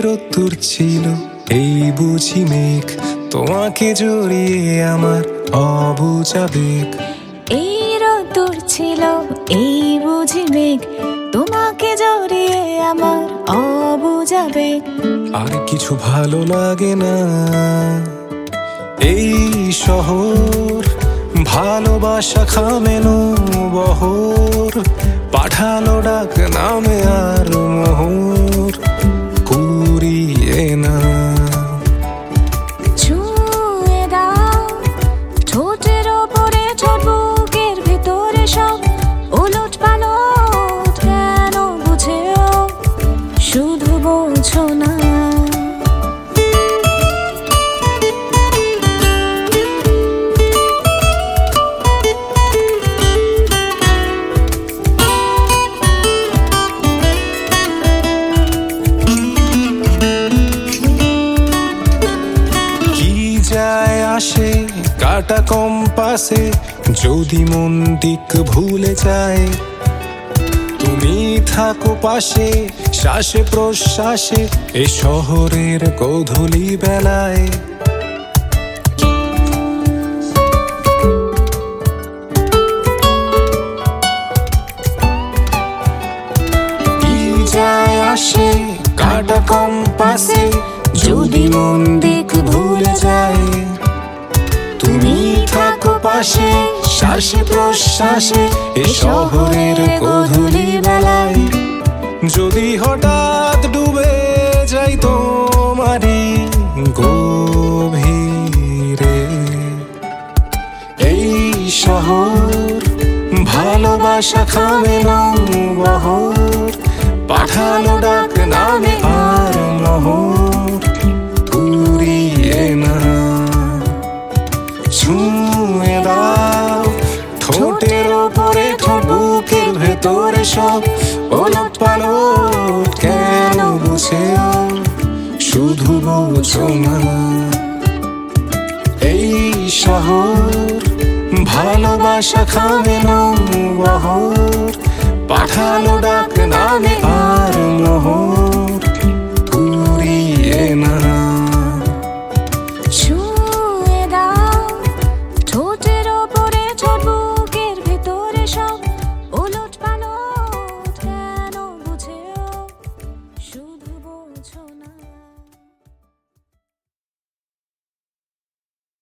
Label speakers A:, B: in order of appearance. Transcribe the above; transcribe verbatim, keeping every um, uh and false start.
A: রোদ্দুর ছিল এই বুঝি মেঘ, তোমাকে জড়িয়ে আমার অবুঝা বেগ।
B: এই রোদ্দুর ছিল এই বুঝি মেঘ, তোমাকে জড়িয়ে আমার অবুঝা বেগ।
A: আর কিছু ভালো লাগে না এই শহর, ভালোবাসা খামেনো বহর, পাঠালো ডাক নামে আর মোহর কুড়িয়ে না।
B: ছুঁয়ে দাও ঠোঁটের ওপরে ঠোঁট, বুকের ভেতরে সব ওলট পালট, কেন বুঝেও শুধু বোঝো না।
A: আসে কাটা কম্পাসে যদি মন দিক ভুলে যায়, তুমি থাকো পাশে শ্বাসে প্রশ্বাসে এ শহরের গোধূলি বেলায়। কি যায় আসে কাটা কম্পাসে যদি মন দিক ভুলে যায়, তুমি থাকো পাশে শ্বাসে প্রশ্বাসে এ শহরের গোধূলি বেলায়। যদি হঠাৎ ডুবে যাই তোমারই গভীরে, এই শহর ভালোবাসা খামেনো বহর, পাঠালো ডাক নামে আর মোহর কুড়িয়ে না। ছুঁয়ে দাও ঠোঁটের ওপরে ঠোঁট, বুকের ভেতরে সব ওলট পালট, কেন বুঝেও শুধু বোঝো না। এই শহর ভালোবাসা খামেনো বহর, পাঠালো ডাক নামে